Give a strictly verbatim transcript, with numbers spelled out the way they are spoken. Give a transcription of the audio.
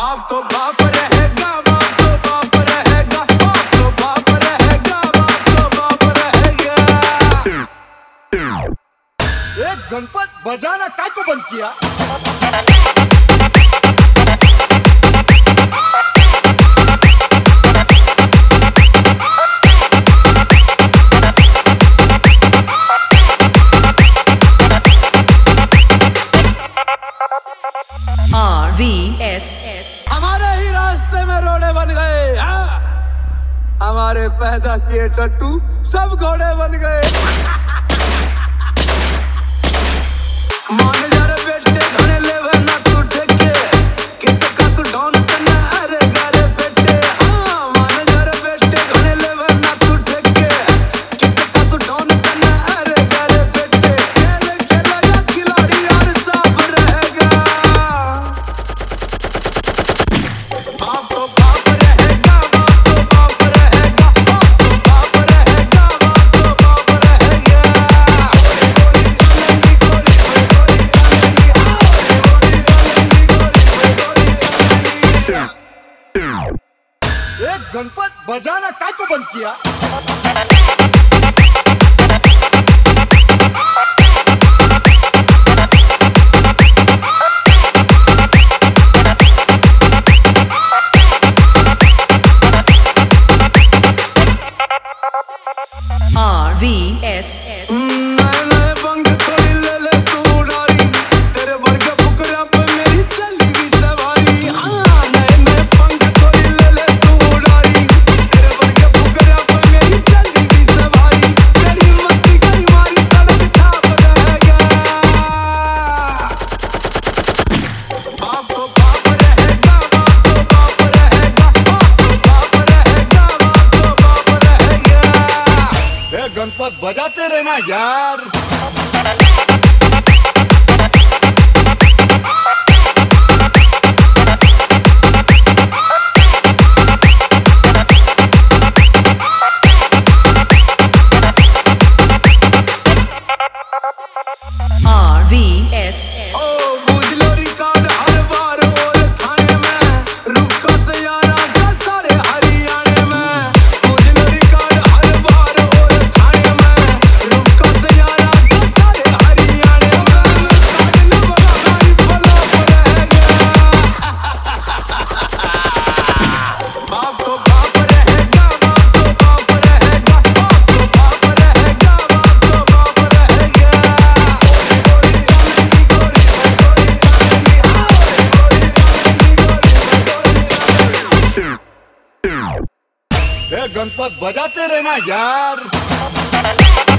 बाप तो बाप रहेगा, बाप तो बाप रहेगा, बाप तो बाप रहेगा, बाप तो बाप रहेगा। एक गणपत बजाना काय को बंद किया? आर वी एस एस हमारे ही रास्ते में रोड़े बन गए, हाँ? हमारे पैदा किए टट्टू सब घोड़े बन गए। मान जा रे बेटे घने लेवे ना तू ठेके, कित का तू डॉन करना अरे गारे बेटे। हाँ मान जा रे बेटे घने लेवे ना तू ठेके, कित का तू डॉन करना अरे गारे बेटे। खेल खेलेगा खिलाड़ी और साफ रहेगा। बाप तो बाप रहेगा, बाप तो बाप रहेगा, बाप तो बाप रहेगा, बाप तो बाप रहेगा। एक गणपत बजाना काय को बंद किया? आर वी एस एस नए नए पंख थोड़ी ले ले तू उड़ारी, तेरे वर्ग फुकरा पे मेरी चली भी सवारी। हाँ नए नए पंख थोड़ी ले ले तू उड़ारी, तेरे वर्ग फुकरा पे मेरी चली भी सवारी। तेरी मस्ती करी मारी सड़क छाप रहेगा। बाप तो बाप रहेगा, बाप तो बाप रहेगा, बाप तो बाप रहेगा, बाप तो बाप रहेगा। एक गणपत बजाते रहना यार। आर वी एस एस ओ बुझलो रिकॉर्ड हर बार और थाने में, रुका से यारा का सारे हरियाणे में। बुझलो रिकॉर्ड हर बार और थाने में, रुका से यारा का सारे हरियाणे में। काटने वाला गाड़ी फला रहेगा। बाप तो बाप रहेगा, बाप तो बाप रहेगा, बाप तो बाप रहेगा, बाप तो बाप रहेगा। एक गणपत बजाते रहना यार।